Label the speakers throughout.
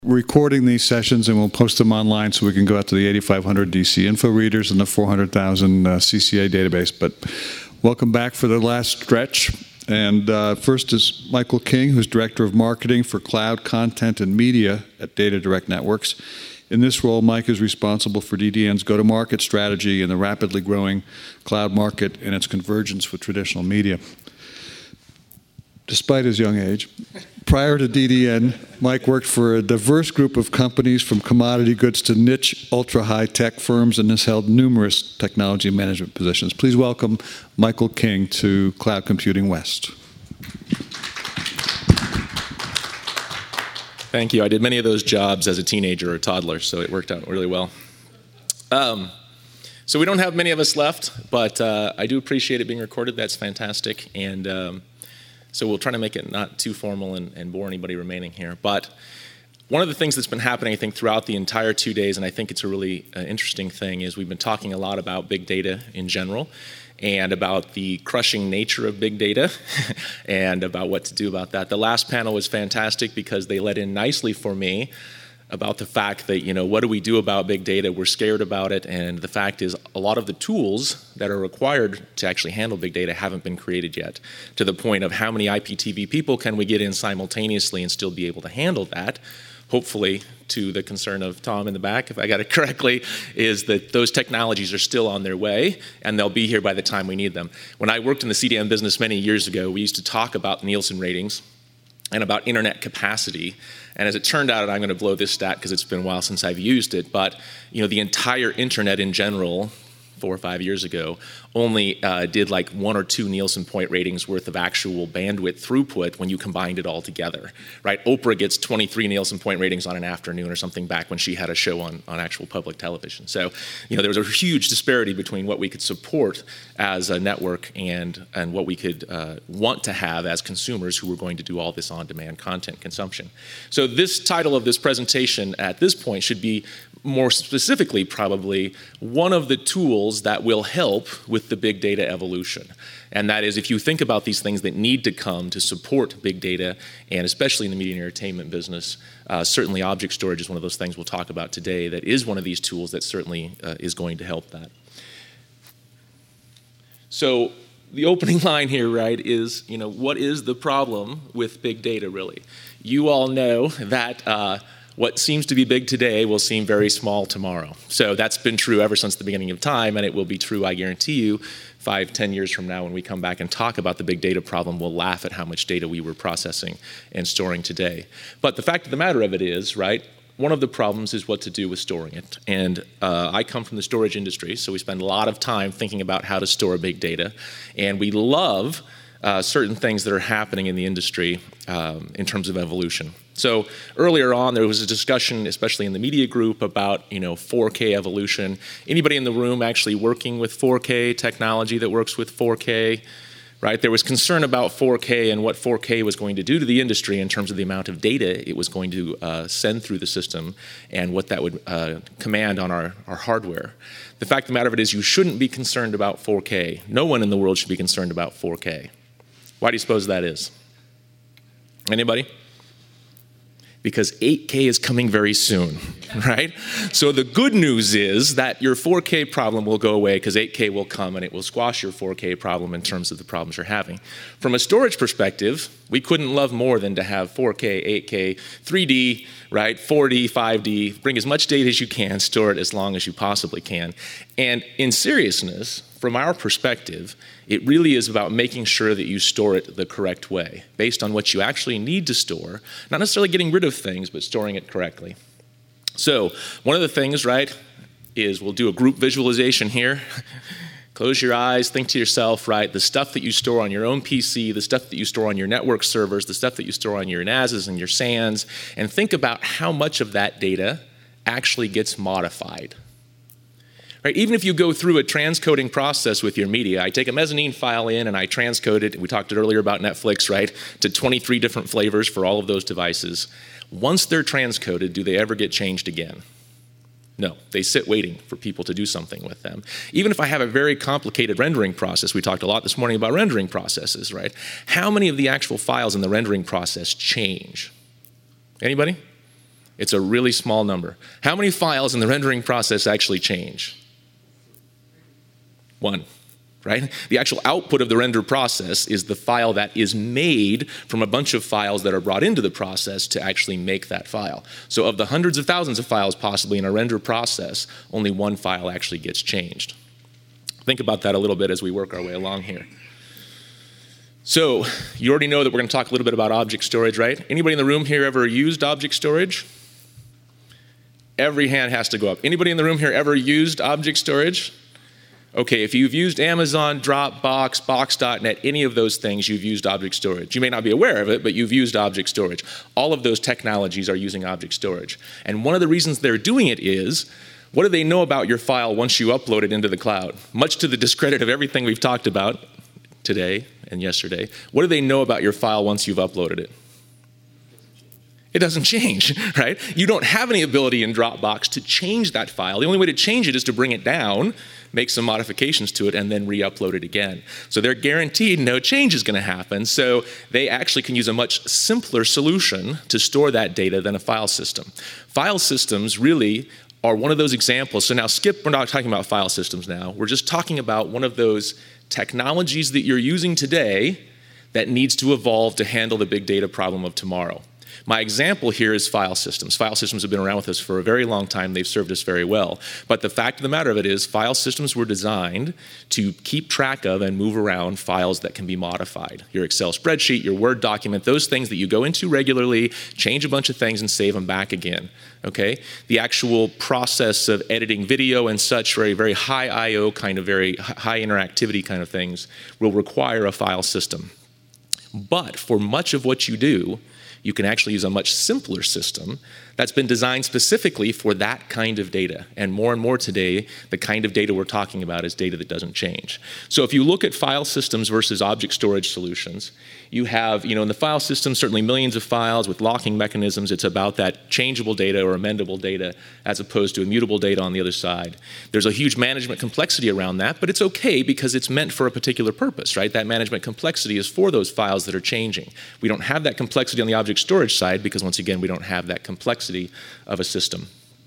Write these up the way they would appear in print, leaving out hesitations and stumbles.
Speaker 1: recording these sessions, and we'll post them online so we can go out to the 8,500 DC info readers and the 400,000 CCA database. But welcome back for the last stretch. And first is Michael King, who's Director of Marketing for Cloud Content and Media at Data Direct Networks. In this role, Mike is responsible for DDN's go-to-market strategy in the rapidly growing cloud market and its convergence with traditional media. Despite his young age, prior to DDN, Mike worked for a diverse group of companies from commodity goods to niche ultra-high-tech firms and has held numerous technology management positions. Please welcome Michael King to Cloud Computing West.
Speaker 2: Thank you. I did many of those jobs as a teenager or toddler, so it worked out really well. So we don't have many of us left, but I do appreciate it being recorded. That's fantastic. And so we'll try to make it not too formal and bore anybody remaining here. But one of the things that's been happening, I think, throughout the entire 2 days, and I think it's a really interesting thing, is we've been talking a lot about big data in general and about the crushing nature of big data and about what to do about that. The last panel was fantastic because they led in nicely for me about the fact that, what do we do about big data? We're scared about it, and the fact is a lot of the tools that are required to actually handle big data haven't been created yet, to the point of how many IPTV people can we get in simultaneously and still be able to handle that. Hopefully, to the concern of Tom in the back, if I got it correctly, is that those technologies are still on their way, and they'll be here by the time we need them. When I worked in the CDN business many years ago, we used to talk about Nielsen ratings and about internet capacity. And as it turned out, and I'm going to blow this stat because it's been a while since I've used it, but the entire internet in general, 4 or 5 years ago, only did like 1 or 2 Nielsen point ratings worth of actual bandwidth throughput when you combined it all together, right? Oprah gets 23 Nielsen point ratings on an afternoon or something back when she had a show on actual public television. So, there was a huge disparity between what we could support as a network and what we could want to have as consumers who were going to do all this on-demand content consumption. So this title of this presentation at this point should be more specifically probably one of the tools that will help with the big data evolution. And that is, if you think about these things that need to come to support big data, and especially in the media and entertainment business, certainly object storage is one of those things we'll talk about today that is one of these tools that certainly is going to help that. So the opening line here, right, is, what is the problem with big data, really? You all know that what seems to be big today will seem very small tomorrow. So that's been true ever since the beginning of time, and it will be true, I guarantee you, 5, 10 years from now when we come back and talk about the big data problem, we'll laugh at how much data we were processing and storing today. But the fact of the matter of it is, right, one of the problems is what to do with storing it. And I come from the storage industry, so we spend a lot of time thinking about how to store big data. And we love certain things that are happening in the industry in terms of evolution. So earlier on, there was a discussion, especially in the media group, about 4K evolution. Anybody in the room actually working with 4K technology that works with 4K? Right? There was concern about 4K and what 4K was going to do to the industry in terms of the amount of data it was going to send through the system and what that would command on our hardware. The fact of the matter of it is you shouldn't be concerned about 4K. No one in the world should be concerned about 4K. Why do you suppose that is? Anybody? Because 8K is coming very soon, right? So the good news is that your 4K problem will go away because 8K will come and it will squash your 4K problem in terms of the problems you're having. From a storage perspective, we couldn't love more than to have 4K, 8K, 3D, right? 4D, 5D, bring as much data as you can, store it as long as you possibly can. And in seriousness, from our perspective, it really is about making sure that you store it the correct way, based on what you actually need to store, not necessarily getting rid of things, but storing it correctly. So one of the things, right, is we'll do a group visualization here. Close your eyes, think to yourself, right, the stuff that you store on your own PC, the stuff that you store on your network servers, the stuff that you store on your NASs and your SANs, and think about how much of that data actually gets modified. Right, even if you go through a transcoding process with your media, I take a mezzanine file in and I transcode it, we talked earlier about Netflix, right, to 23 different flavors for all of those devices. Once they're transcoded, do they ever get changed again? No, they sit waiting for people to do something with them. Even if I have a very complicated rendering process, we talked a lot this morning about rendering processes, right? How many of the actual files in the rendering process change? Anybody? It's a really small number. How many files in the rendering process actually change? 1, right? The actual output of the render process is the file that is made from a bunch of files that are brought into the process to actually make that file. So of the hundreds of thousands of files possibly in a render process, only 1 file actually gets changed. Think about that a little bit as we work our way along here. So you already know that we're going to talk a little bit about object storage, right? Anybody in the room here ever used object storage? Every hand has to go up. Anybody in the room here ever used object storage? Okay, if you've used Amazon, Dropbox, Box.net, any of those things, you've used object storage. You may not be aware of it, but you've used object storage. All of those technologies are using object storage. And one of the reasons they're doing it is, what do they know about your file once you upload it into the cloud? Much to the discredit of everything we've talked about today and yesterday, what do they know about your file once you've uploaded it? It doesn't change, right? You don't have any ability in Dropbox to change that file. The only way to change it is to bring it down, make some modifications to it, and then re-upload it again. So they're guaranteed no change is going to happen. So they actually can use a much simpler solution to store that data than a file system. File systems really are one of those examples. So now skip, we're not talking about file systems now. We're just talking about one of those technologies that you're using today that needs to evolve to handle the big data problem of tomorrow. My example here is file systems. File systems have been around with us for a very long time. They've served us very well. But the fact of the matter of it is file systems were designed to keep track of and move around files that can be modified. Your Excel spreadsheet, your Word document, those things that you go into regularly, change a bunch of things and save them back again. Okay? The actual process of editing video and such, very high I/O kind of, very high interactivity kind of things will require a file system. But for much of what you do, you can actually use a much simpler system that's been designed specifically for that kind of data. And more today, the kind of data we're talking about is data that doesn't change. So if you look at file systems versus object storage solutions, you have, in the file system, certainly millions of files with locking mechanisms. It's about that changeable data or amendable data as opposed to immutable data on the other side. There's a huge management complexity around that, but it's okay because it's meant for a particular purpose, right? That management complexity is for those files that are changing. We don't have that complexity on the object storage side because, once again, we don't have that complexity of a system.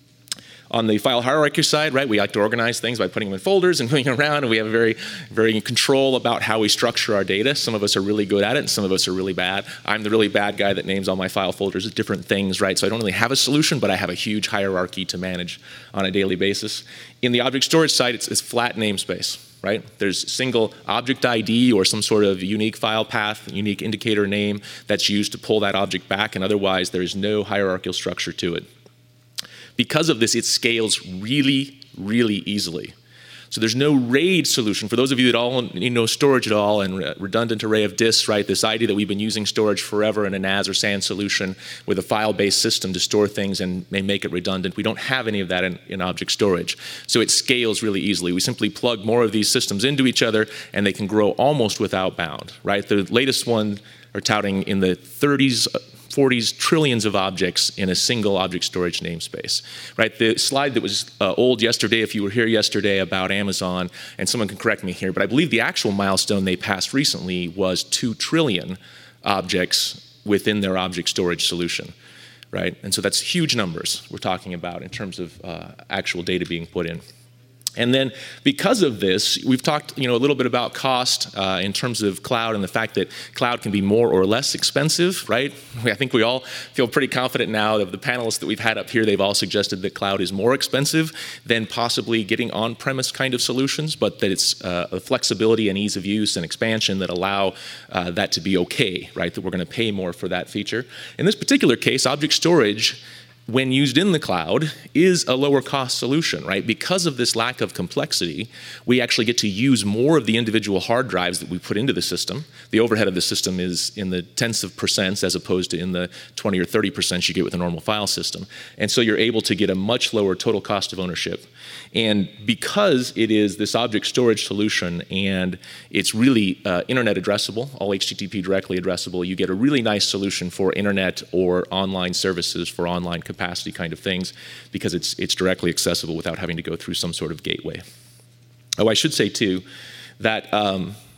Speaker 2: On the file hierarchy side, right, we like to organize things by putting them in folders and moving around, and we have very control about how we structure our data. Some of us are really good at it, and some of us are really bad. I'm the really bad guy that names all my file folders as different things, right? So I don't really have a solution, but I have a huge hierarchy to manage on a daily basis. In the object storage side, it's flat namespace. Right? There's single object ID or some sort of unique file path, unique indicator name that's used to pull that object back, and otherwise there's no hierarchical structure to it. Because of this, it scales really, really easily. So there's no RAID solution. For those of you that all know storage at all and redundant array of disks, right? This idea that we've been using storage forever in a NAS or SAN solution with a file-based system to store things and may make it redundant. We don't have any of that in object storage. So it scales really easily. We simply plug more of these systems into each other and they can grow almost without bound, right? The latest one are touting in the 30s, 40s trillions of objects in a single object storage namespace, right? The slide that was old yesterday, if you were here yesterday, about Amazon, and someone can correct me here, but I believe the actual milestone they passed recently was 2 trillion objects within their object storage solution, right? And so that's huge numbers we're talking about in terms of actual data being put in. And then because of this, we've talked a little bit about cost in terms of cloud and the fact that cloud can be more or less expensive, right? I think we all feel pretty confident now of the panelists that we've had up here. They've all suggested that cloud is more expensive than possibly getting on-premise kind of solutions, but that it's a flexibility and ease of use and expansion that allow that to be okay, right? That we're going to pay more for that feature. In this particular case, object storage, when used in the cloud, is a lower cost solution, right? Because of this lack of complexity, we actually get to use more of the individual hard drives that we put into the system. The overhead of the system is in the tenths of percents as opposed to in the 20 or 30% you get with a normal file system. And so you're able to get a much lower total cost of ownership. And because it is this object storage solution and it's really internet addressable, all HTTP directly addressable, you get a really nice solution for internet or online services for online capacity kind of things because it's directly accessible without having to go through some sort of gateway. Oh, I should say too that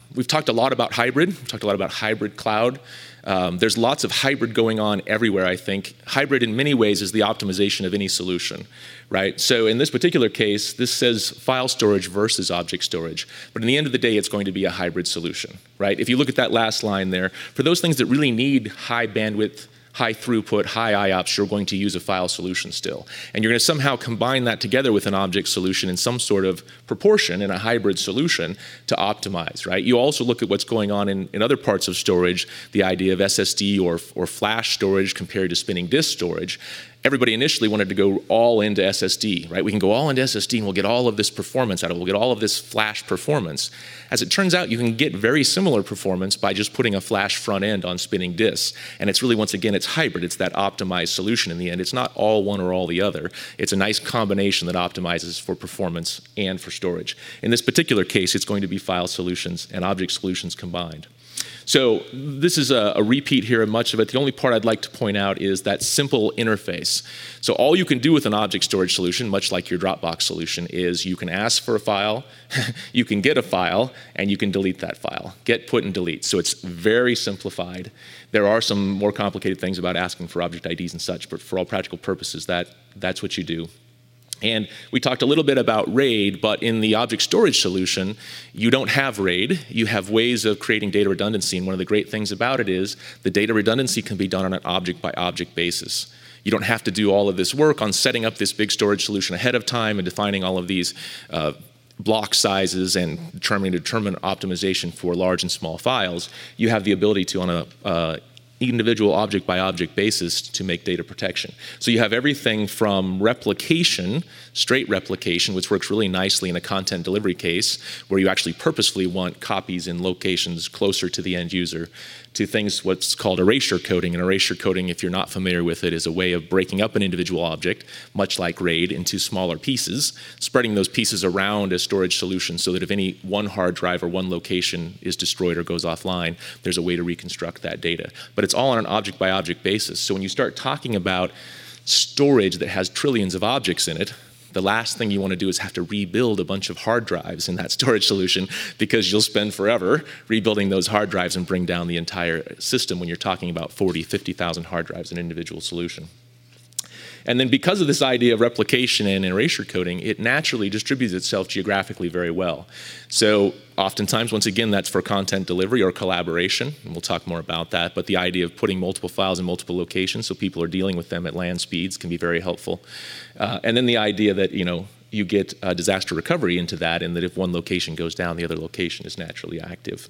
Speaker 2: We've talked a lot about hybrid. We've talked a lot about hybrid cloud. There's lots of hybrid going on everywhere, I think. Hybrid in many ways is the optimization of any solution, right? So in this particular case, this says file storage versus object storage. But in the end of the day, it's going to be a hybrid solution, right? If you look at that last line there, for those things that really need high bandwidth, high throughput, high IOPS, you're going to use a file solution still. And you're going to somehow combine that together with an object solution in some sort of proportion in a hybrid solution to optimize, right? You also look at what's going on in other parts of storage, the idea of SSD or flash storage compared to spinning disk storage. Everybody initially wanted to go all into SSD, right? We can go all into SSD and we'll get all of this performance out of it. We'll get all of this flash performance. As it turns out, you can get very similar performance by just putting a flash front end on spinning disks. And it's really, once again, it's hybrid. It's that optimized solution in the end. It's not all one or all the other. It's a nice combination that optimizes for performance and for storage. In this particular case, it's going to be file solutions and object solutions combined. So this is a repeat here of much of it. The only part I'd like to point out is that simple interface. So all you can do with an object storage solution, much like your Dropbox solution, is you can ask for a file, you can get a file, and you can delete that file. Get, put, and delete. So it's very simplified. There are some more complicated things about asking for object IDs and such, but for all practical purposes, that's what you do. And we talked a little bit about RAID, but in the object storage solution, you don't have RAID. You have ways of creating data redundancy, and one of the great things about it is the data redundancy can be done on an object-by-object basis. You don't have to do all of this work on setting up this big storage solution ahead of time and defining all of these block sizes and determine optimization for large and small files. You have the ability to, on a individual object-by-object basis, to make data protection. So you have everything from replication, straight replication, which works really nicely in a content delivery case, where you actually purposefully want copies in locations closer to the end user, to things what's called erasure coding. And erasure coding, if you're not familiar with it, is a way of breaking up an individual object, much like RAID, into smaller pieces, spreading those pieces around a storage solution so that if any one hard drive or one location is destroyed or goes offline, there's a way to reconstruct that data. But it's all on an object-by-object basis. So when you start talking about storage that has trillions of objects in it, the last thing you want to do is have to rebuild a bunch of hard drives in that storage solution, because you'll spend forever rebuilding those hard drives and bring down the entire system when you're talking about 40, 50,000 hard drives in an individual solution. And then because of this idea of replication and erasure coding, it naturally distributes itself geographically very well. So oftentimes, once again, that's for content delivery or collaboration, and we'll talk more about that, but the idea of putting multiple files in multiple locations so people are dealing with them at LAN speeds can be very helpful. And then the idea that, you get disaster recovery into that, and that if one location goes down, the other location is naturally active.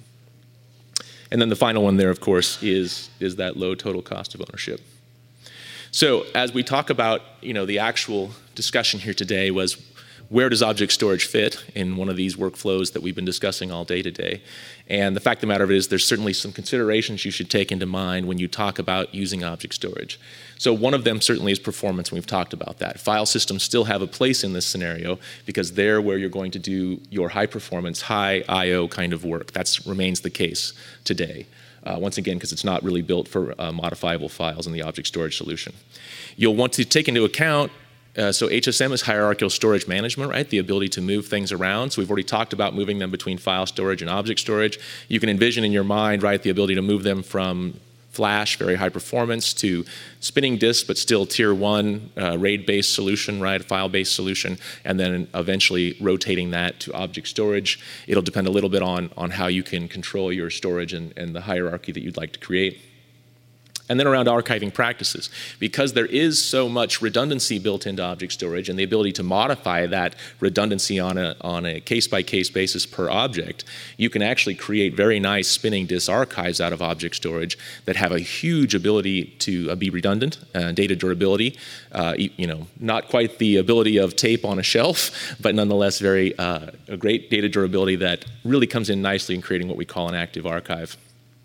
Speaker 2: And then the final one there, of course, is that low total cost of ownership. So as we talk about, the actual discussion here today was, where does object storage fit in one of these workflows that we've been discussing all day today? And the fact of the matter is, there's certainly some considerations you should take into mind when you talk about using object storage. So one of them certainly is performance, and we've talked about that. File systems still have a place in this scenario because they're where you're going to do your high performance, high I/O kind of work. That remains the case today. Once again, because it's not really built for modifiable files in the object storage solution. You'll want to take into account, so HSM is hierarchical storage management, right? The ability to move things around. So we've already talked about moving them between file storage and object storage. You can envision in your mind, right, the ability to move them from flash, very high performance, to spinning disk, but still tier 1 RAID-based solution, right, a file-based solution, and then eventually rotating that to object storage. It'll depend a little bit on how you can control your storage and the hierarchy that you'd like to create. And then around archiving practices, because there is so much redundancy built into object storage and the ability to modify that redundancy on a case-by-case basis per object, you can actually create very nice spinning disk archives out of object storage that have a huge ability to be redundant, data durability, not quite the ability of tape on a shelf, but nonetheless a great data durability that really comes in nicely in creating what we call an active archive.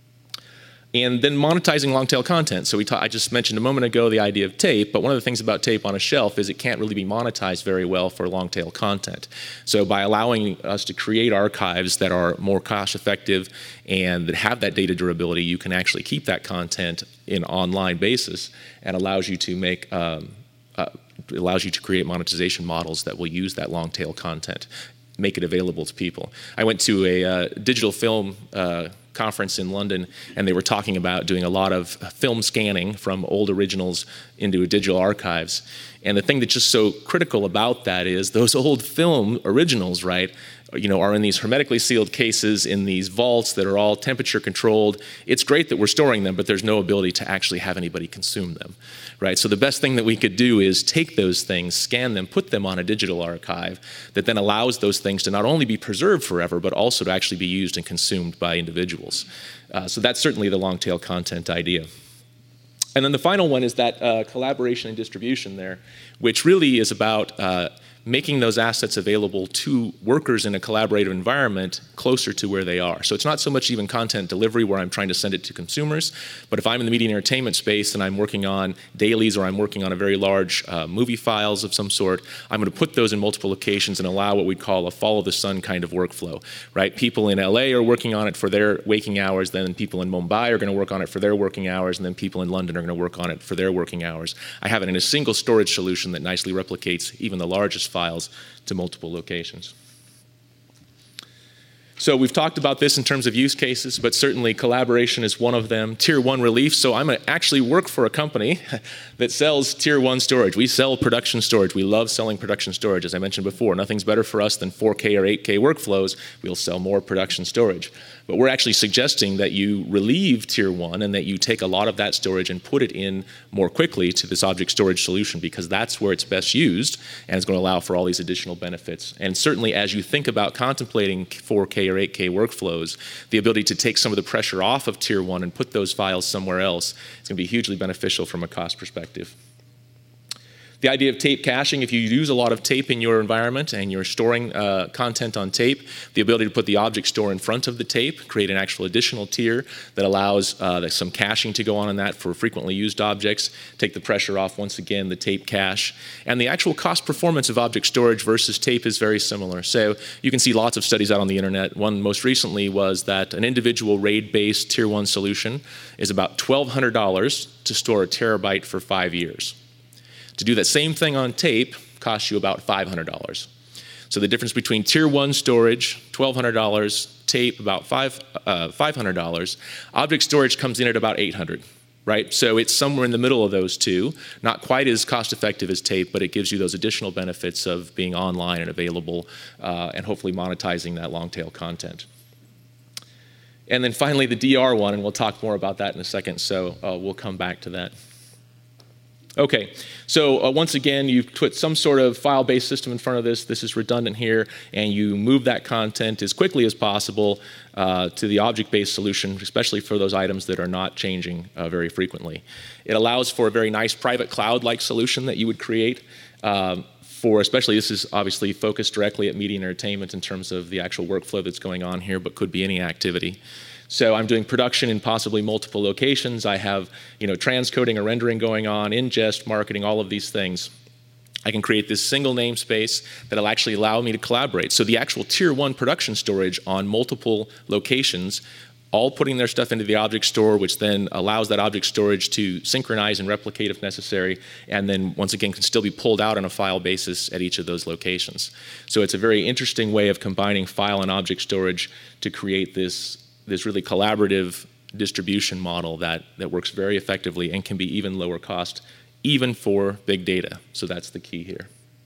Speaker 2: And then monetizing long-tail content. So I just mentioned a moment ago the idea of tape, but one of the things about tape on a shelf is it can't really be monetized very well for long-tail content. So by allowing us to create archives that are more cost-effective and that have that data durability, you can actually keep that content in online basis, and allows you to create monetization models that will use that long-tail content. make it available to people. I went to a digital film conference in London, and they were talking about doing a lot of film scanning from old originals into digital archives. And the thing that's just so critical about that is those old film originals, right, are in these hermetically sealed cases in these vaults that are all temperature controlled. It's great that we're storing them, but there's no ability to actually have anybody consume them, right? So the best thing that we could do is take those things, scan them, put them on a digital archive that then allows those things to not only be preserved forever, but also to actually be used and consumed by individuals. So that's certainly the long tail content idea. And then the final one is that collaboration and distribution there, which really is about making those assets available to workers in a collaborative environment closer to where they are. So it's not so much even content delivery where I'm trying to send it to consumers, but if I'm in the media and entertainment space and I'm working on dailies or I'm working on a very large movie files of some sort, I'm going to put those in multiple locations and allow what we call a follow the sun kind of workflow, right? People in LA are working on it for their waking hours, then people in Mumbai are going to work on it for their working hours, and then people in London are going to work on it for their working hours. I have it in a single storage solution that nicely replicates even the largest files to multiple locations. So we've talked about this in terms of use cases, but certainly collaboration is one of them. Tier 1 relief. So I'm going to actually work for a company that sells Tier 1 storage. We sell production storage. We love selling production storage. As I mentioned before, nothing's better for us than 4K or 8K workflows. We'll sell more production storage. But we're actually suggesting that you relieve Tier 1 and that you take a lot of that storage and put it in more quickly to this object storage solution, because that's where it's best used and it's going to allow for all these additional benefits. And certainly as you think about contemplating 4K or 8K workflows, the ability to take some of the pressure off of Tier 1 and put those files somewhere else is going to be hugely beneficial from a cost perspective. The idea of tape caching, if you use a lot of tape in your environment and you're storing content on tape, the ability to put the object store in front of the tape, create an actual additional tier that allows some caching to go on in that for frequently used objects, take the pressure off, once again, the tape cache. And the actual cost performance of object storage versus tape is very similar. So you can see lots of studies out on the internet. One most recently was that an individual RAID-based Tier 1 solution is about $1,200 to store a terabyte for 5 years. To do that same thing on tape costs you about $500. So the difference between Tier 1 storage, $1,200, tape, about $500, object storage comes in at about $800, right? So it's somewhere in the middle of those two, not quite as cost effective as tape, but it gives you those additional benefits of being online and available and hopefully monetizing that long tail content. And then finally the DR one, and we'll talk more about that in a second, so we'll come back to that. Okay, so once again, you put some sort of file-based system in front of this. This is redundant here, and you move that content as quickly as possible to the object-based solution, especially for those items that are not changing very frequently. It allows for a very nice private cloud-like solution that you would create for, especially this is obviously focused directly at media and entertainment in terms of the actual workflow that's going on here, but could be any activity. So I'm doing production in possibly multiple locations. I have, transcoding or rendering going on, ingest, marketing, all of these things. I can create this single namespace that'll actually allow me to collaborate. So the actual Tier 1 production storage on multiple locations, all putting their stuff into the object store, which then allows that object storage to synchronize and replicate if necessary, and then once again can still be pulled out on a file basis at each of those locations. So it's a very interesting way of combining file and object storage to create this really collaborative distribution model that works very effectively and can be even lower cost, even for big data. So that's the key here.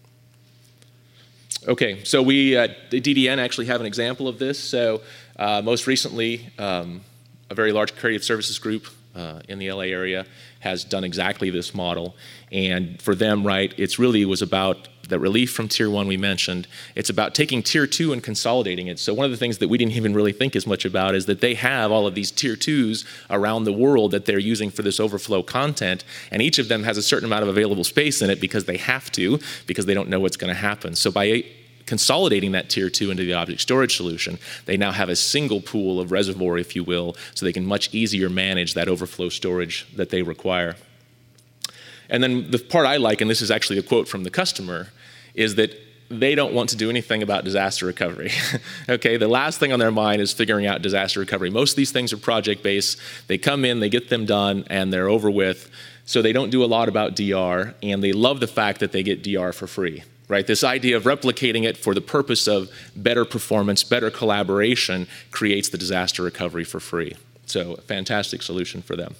Speaker 2: Okay, so we at DDN actually have an example of this. So most recently, a very large creative services group in the LA area has done exactly this model. And for them, right, it's really was about the relief from Tier 1 we mentioned. It's about taking Tier 2 and consolidating it. So one of the things that we didn't even really think as much about is that they have all of these Tier 2s around the world that they're using for this overflow content, and each of them has a certain amount of available space in it because they have to, because they don't know what's going to happen. So by consolidating that Tier 2 into the object storage solution, they now have a single pool of reservoir, if you will, so they can much easier manage that overflow storage that they require. And then the part I like, and this is actually a quote from the customer, is that they don't want to do anything about disaster recovery. Okay, the last thing on their mind is figuring out disaster recovery. Most of these things are project-based. They come in, they get them done, and they're over with. So they don't do a lot about DR, and they love the fact that they get DR for free. right? This idea of replicating it for the purpose of better performance, better collaboration, creates the disaster recovery for free. So a fantastic solution for them.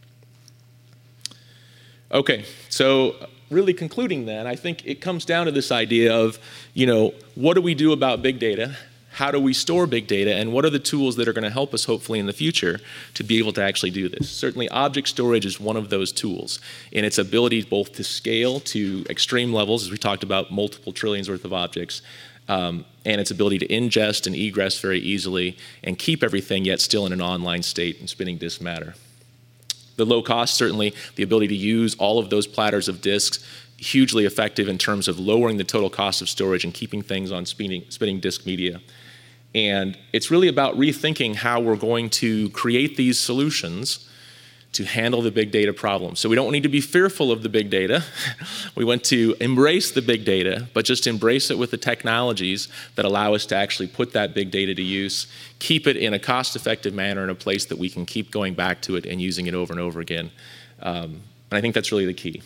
Speaker 2: Okay, so really concluding then, I think it comes down to this idea of, what do we do about big data? How do we store big data? And what are the tools that are going to help us, hopefully, in the future to be able to actually do this? Certainly, object storage is one of those tools in its ability both to scale to extreme levels, as we talked about, multiple trillions worth of objects, and its ability to ingest and egress very easily and keep everything yet still in an online state in spinning disk matter. The low cost, certainly, the ability to use all of those platters of disks, hugely effective in terms of lowering the total cost of storage and keeping things on spinning disk media. And it's really about rethinking how we're going to create these solutions to handle the big data problem. So we don't need to be fearful of the big data. We want to embrace the big data, but just embrace it with the technologies that allow us to actually put that big data to use, keep it in a cost-effective manner in a place that we can keep going back to it and using it over and over again. And I think that's really the key.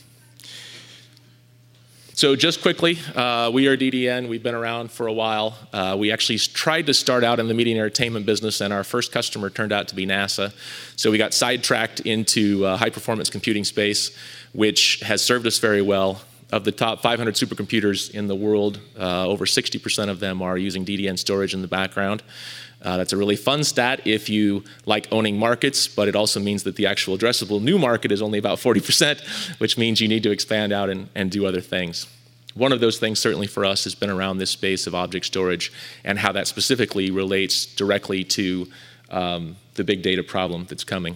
Speaker 2: So just quickly, we are DDN. We've been around for a while. We actually tried to start out in the media and entertainment business, and our first customer turned out to be NASA. So we got sidetracked into high-performance computing space, which has served us very well. Of the top 500 supercomputers in the world, over 60% of them are using DDN storage in the background. That's a really fun stat if you like owning markets, but it also means that the actual addressable new market is only about 40%, which means you need to expand out and do other things. One of those things certainly for us has been around this space of object storage and how that specifically relates directly to the big data problem that's coming.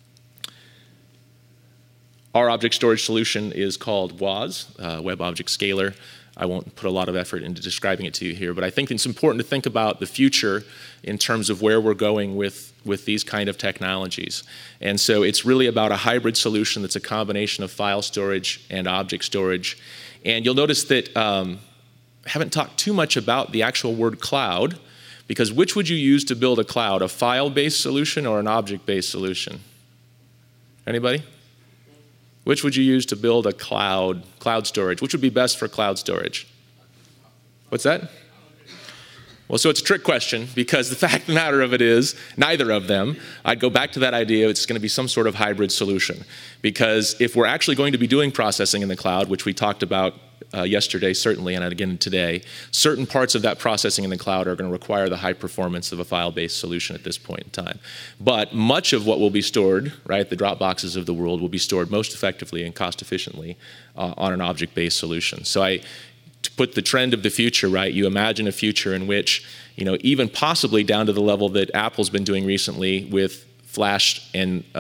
Speaker 2: Our object storage solution is called WOS, Web Object Scaler. I won't put a lot of effort into describing it to you here, but I think it's important to think about the future in terms of where we're going with these kind of technologies. And so it's really about a hybrid solution that's a combination of file storage and object storage. And you'll notice that I haven't talked too much about the actual word cloud, because which would you use to build a cloud, a file-based solution or an object-based solution? Anybody? Which would you use to build a cloud storage? Which would be best for cloud storage? What's that? Well, so it's a trick question, because the fact of the matter of it is, neither of them. I'd go back to that idea, it's going to be some sort of hybrid solution. Because if we're actually going to be doing processing in the cloud, which we talked about yesterday certainly, and again today, certain parts of that processing in the cloud are going to require the high performance of a file-based solution at this point in time. But much of what will be stored, right, the Dropboxes of the world, will be stored most effectively and cost efficiently on an object-based solution. So to put the trend of the future, right, you imagine a future in which, even possibly down to the level that Apple's been doing recently with flash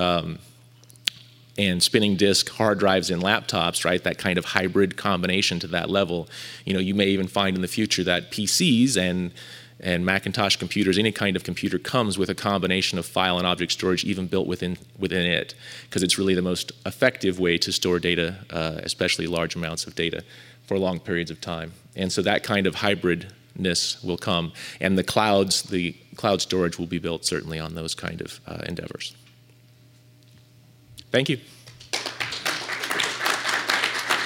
Speaker 2: and spinning disk hard drives in laptops, right, that kind of hybrid combination to that level. You may even find in the future that PCs and Macintosh computers, any kind of computer, comes with a combination of file and object storage even built within it, because it's really the most effective way to store data, especially large amounts of data, for long periods of time. And so that kind of hybridness will come, and the cloud storage will be built certainly on those kind of endeavors. Thank you.